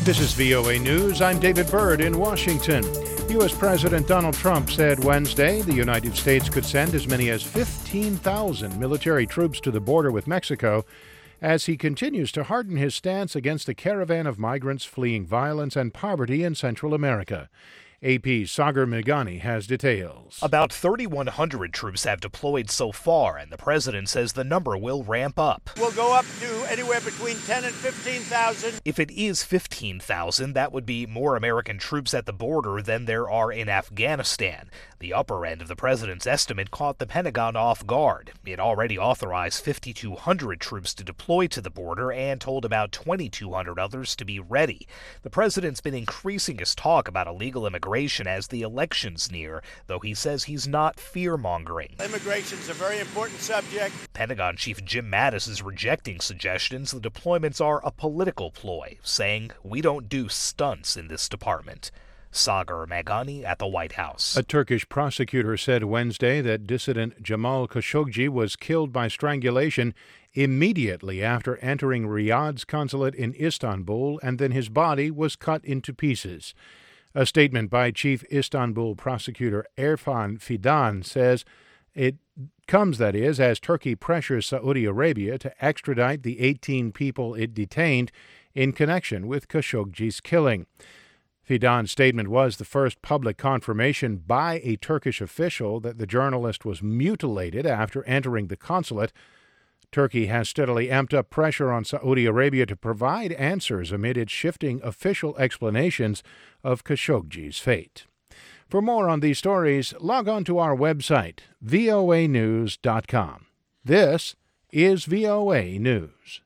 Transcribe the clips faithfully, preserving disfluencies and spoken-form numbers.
This is V O A News. I'm David Byrd in Washington. U S. President Donald Trump said Wednesday the United States could send as many as fifteen thousand military troops to the border with Mexico as he continues to harden his stance against a caravan of migrants fleeing violence and poverty in Central America. A P's Sagar Meghani has details. About thirty-one hundred troops have deployed so far, and the president says the number will ramp up. We'll go up to anywhere between ten and fifteen thousand. If it is fifteen thousand, that would be more American troops at the border than there are in Afghanistan. The upper end of the president's estimate caught the Pentagon off guard. It already authorized fifty-two hundred troops to deploy to the border and told about twenty-two hundred others to be ready. The president's been increasing his talk about illegal immigration as the elections near, though he says he's not fear-mongering. Immigration's a very important subject. Pentagon Chief Jim Mattis is rejecting suggestions the deployments are a political ploy, saying, "We don't do stunts in this department." Sagar Meghani at the White House. A Turkish prosecutor said Wednesday that dissident Jamal Khashoggi was killed by strangulation immediately after entering Riyadh's consulate in Istanbul, and then his body was cut into pieces. A statement by Chief Istanbul prosecutor Erfan Fidan says it comes, that is, as Turkey pressures Saudi Arabia to extradite the eighteen people it detained in connection with Khashoggi's killing. Fidan's statement was the first public confirmation by a Turkish official that the journalist was mutilated after entering the consulate. Turkey has steadily amped up pressure on Saudi Arabia to provide answers amid its shifting official explanations of Khashoggi's fate. For more on these stories, log on to our website, V O A news dot com. This is V O A News.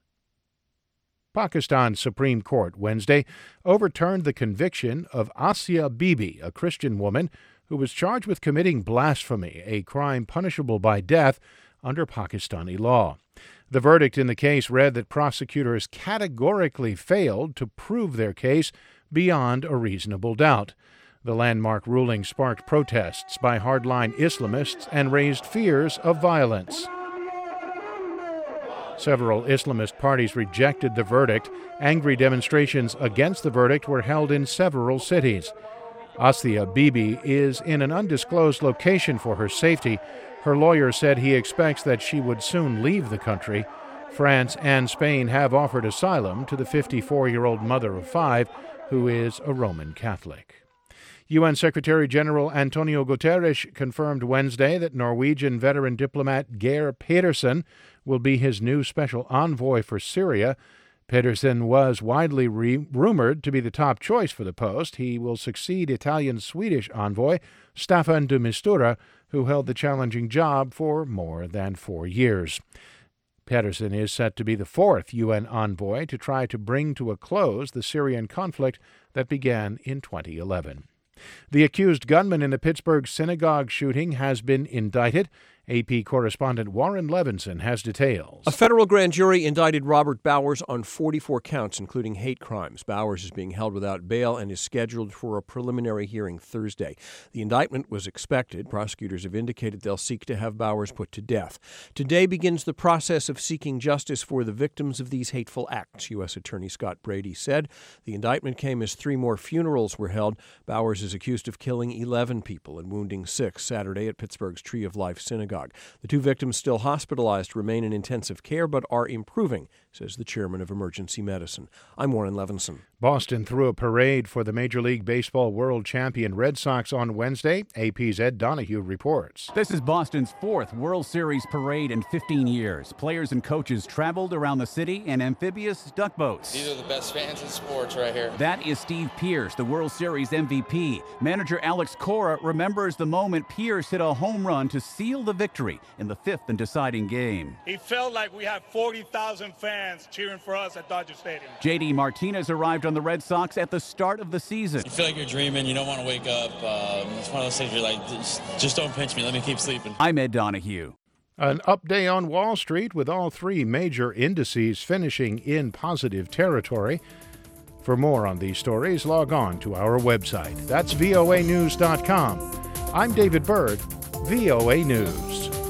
Pakistan's Supreme Court Wednesday overturned the conviction of Asia Bibi, a Christian woman who was charged with committing blasphemy, a crime punishable by death under Pakistani law. The verdict in the case read that prosecutors categorically failed to prove their case beyond a reasonable doubt. The landmark ruling sparked protests by hardline Islamists and raised fears of violence. Several Islamist parties rejected the verdict. Angry demonstrations against the verdict were held in several cities. Asia Bibi is in an undisclosed location for her safety. Her lawyer said he expects that she would soon leave the country. France and Spain have offered asylum to the fifty-four-year-old mother of five, who is a Roman Catholic. U N Secretary General Antonio Guterres confirmed Wednesday that Norwegian veteran diplomat Geir Pedersen will be his new special envoy for Syria. Pedersen was widely re- rumored to be the top choice for the post. He will succeed Italian-Swedish envoy Staffan de Mistura, who held the challenging job for more than four years. Pedersen is set to be the fourth U N envoy to try to bring to a close the Syrian conflict that began in twenty eleven. The accused gunman in the Pittsburgh synagogue shooting has been indicted. A P correspondent Warren Levinson has details. A federal grand jury indicted Robert Bowers on forty-four counts, including hate crimes. Bowers is being held without bail and is scheduled for a preliminary hearing Thursday. The indictment was expected. Prosecutors have indicated they'll seek to have Bowers put to death. Today begins the process of seeking justice for the victims of these hateful acts, U S. Attorney Scott Brady said. The indictment came as three more funerals were held. Bowers is accused of killing eleven people and wounding six Saturday at Pittsburgh's Tree of Life Synagogue. The two victims, still hospitalized, remain in intensive care but are improving, says the chairman of emergency medicine. I'm Warren Levinson. Boston threw a parade for the Major League Baseball world champion Red Sox on Wednesday. A P's Ed Donahue reports. This is Boston's fourth World Series parade in fifteen years. Players and coaches traveled around the city in amphibious duck boats. These are the best fans in sports right here. That is Steve Pearce, the World Series M V P. Manager Alex Cora remembers the moment Pearce hit a home run to seal the victory in the fifth and deciding game. It felt like we had forty thousand fans cheering for us at Dodger Stadium. J D Martinez arrived on the Red Sox at the start of the season. You feel like you're dreaming. You don't want to wake up. Um, it's one of those things you're like, just, just don't pinch me. Let me keep sleeping. I'm Ed Donahue. An up day on Wall Street with all three major indices finishing in positive territory. For more on these stories, log on to our website. That's V O A news dot com. I'm David Byrd, V O A News.